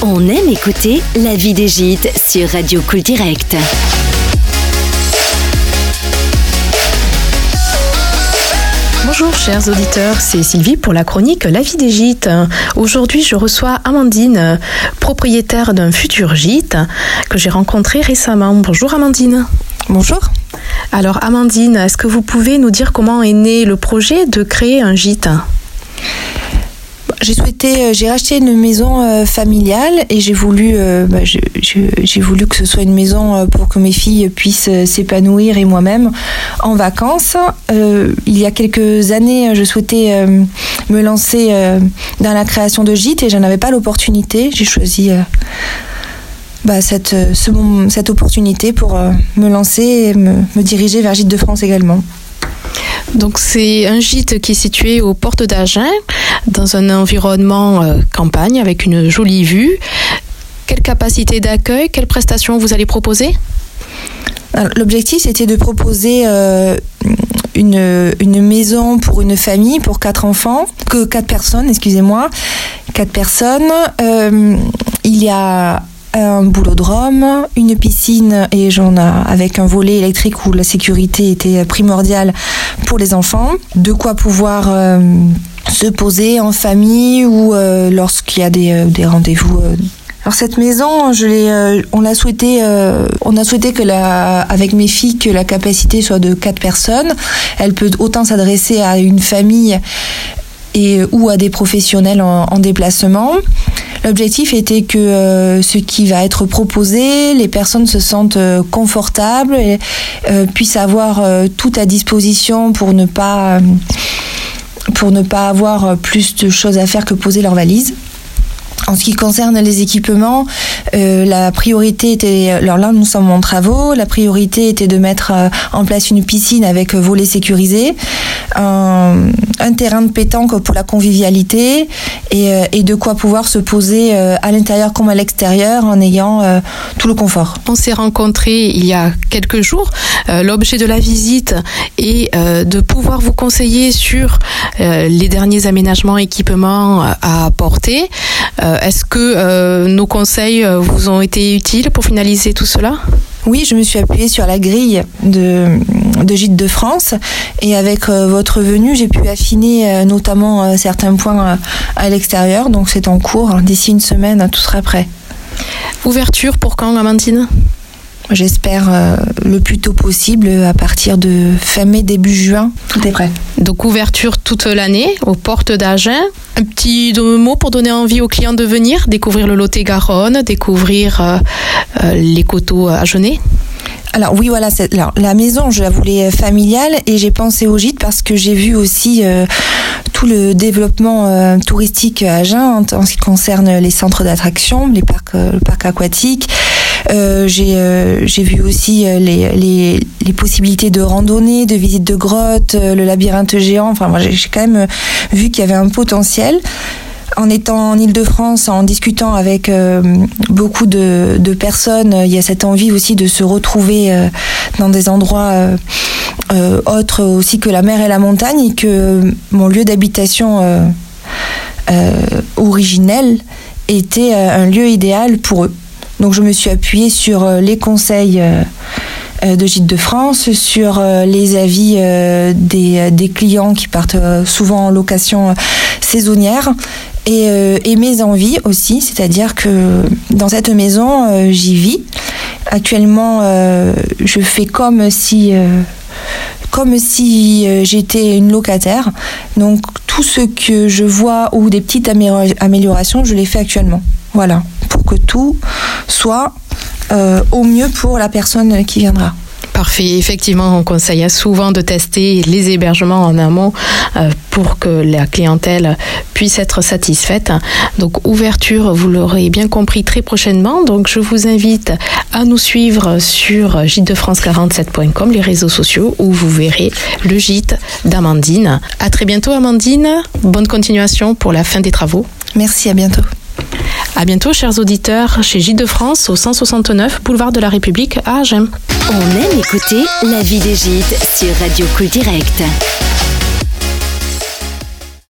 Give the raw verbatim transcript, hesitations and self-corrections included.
On aime écouter la vie des gîtes sur Radio Cool Direct. Bonjour chers auditeurs, c'est Sylvie pour la chronique La vie des gîtes. Aujourd'hui, je reçois Amandine, propriétaire d'un futur gîte que j'ai rencontré récemment. Bonjour Amandine. Bonjour. Alors Amandine, est-ce que vous pouvez nous dire comment est né le projet de créer un gîte ? J'ai souhaité, j'ai racheté une maison euh, familiale et j'ai voulu, euh, bah, je, je, j'ai voulu que ce soit une maison euh, pour que mes filles puissent euh, s'épanouir et moi-même en vacances. Euh, il y a quelques années, je souhaitais euh, me lancer euh, dans la création de gîtes et je n'avais pas l'opportunité. J'ai choisi euh, bah, cette, ce, cette opportunité pour euh, me lancer et me, me diriger vers Gîtes de France également. Donc c'est un gîte qui est situé aux portes d'Agen, dans un environnement euh, campagne avec une jolie vue. Quelle capacité d'accueil, quelles prestations vous allez proposer ? Alors, l'objectif c'était de proposer euh, une, une maison pour une famille, pour quatre enfants, que quatre personnes, excusez-moi, quatre personnes. Euh, il y a un boulodrome, une piscine et j'en ai avec un volet électrique où la sécurité était primordiale pour les enfants. De quoi pouvoir euh, se poser en famille ou euh, lorsqu'il y a des, euh, des rendez-vous. Euh. Alors cette maison, je l'ai, euh, on l'a souhaité, euh, on a souhaité que la, avec mes filles, que la capacité soit de quatre personnes. Elle peut autant s'adresser à une famille et ou à des professionnels en, en déplacement. L'objectif était que euh, ce qui va être proposé, les personnes se sentent euh, confortables et euh, puissent avoir euh, tout à disposition pour ne pas euh, pour ne pas avoir plus de choses à faire que poser leur valise. En ce qui concerne les équipements, euh, la priorité était, alors là nous sommes en travaux, la priorité était de mettre euh, en place une piscine avec volet sécurisé, un, un terrain de pétanque pour la convivialité et, euh, et de quoi pouvoir se poser euh, à l'intérieur comme à l'extérieur en ayant euh, tout le confort. On s'est rencontrés il y a quelques jours. Euh, l'objet de la visite est euh, de pouvoir vous conseiller sur euh, les derniers aménagements, équipements à apporter. Euh, Est-ce que euh, nos conseils vous ont été utiles pour finaliser tout cela ? Oui, je me suis appuyée sur la grille de, de Gîtes de France et avec euh, votre venue, j'ai pu affiner euh, notamment euh, certains points euh, à l'extérieur. Donc c'est en cours. D'ici une semaine, tout sera prêt. Ouverture pour quand, Amandine ? J'espère euh, le plus tôt possible, à partir de fin mai, début juin, tout est prêt. Donc ouverture toute l'année, aux portes d'Agen. Un petit mot pour donner envie aux clients de venir, découvrir le Lot-et-Garonne, découvrir euh, euh, les coteaux agenais. Alors oui, voilà, c'est, alors, la maison, je la voulais familiale et j'ai pensé au gîte parce que j'ai vu aussi euh, tout le développement euh, touristique à Agen en, en ce qui concerne les centres d'attraction, les parcs, euh, le parc aquatique. Euh, j'ai, euh, j'ai vu aussi euh, les, les, les possibilités de randonnée, de visite de grottes, euh, le labyrinthe géant. Enfin, moi, j'ai, j'ai quand même vu qu'il y avait un potentiel. En étant en Île-de-France, en discutant avec euh, beaucoup de, de personnes, il y a cette envie aussi de se retrouver euh, dans des endroits euh, euh, autres aussi que la mer et la montagne, et que mon lieu d'habitation euh, euh, originel était euh, un lieu idéal pour eux. Donc je me suis appuyée sur euh, les conseils euh, de Gîtes de France, sur euh, les avis euh, des, des clients qui partent euh, souvent en location euh, saisonnière. Et, euh, et mes envies aussi, c'est-à-dire que dans cette maison, euh, j'y vis. Actuellement, euh, je fais comme si, euh, comme si euh, j'étais une locataire. Donc, tout ce que je vois ou des petites améliorations, je les fais actuellement. Voilà, pour que tout soit euh, au mieux pour la personne qui viendra. Parfait. Effectivement, on conseille souvent de tester les hébergements en amont euh, pour que la clientèle puisse être satisfaite. Donc, ouverture, vous l'aurez bien compris, très prochainement. Donc, je vous invite à nous suivre sur gîte de france quarante-sept point com, les réseaux sociaux, où vous verrez le gîte d'Amandine. À très bientôt, Amandine. Bonne continuation pour la fin des travaux. Merci, à bientôt. À bientôt, chers auditeurs, chez Gîtes de France, au cent soixante-neuf, boulevard de la République, à Agen. On aime écouter la vie des gîtes sur Radio Cool Direct.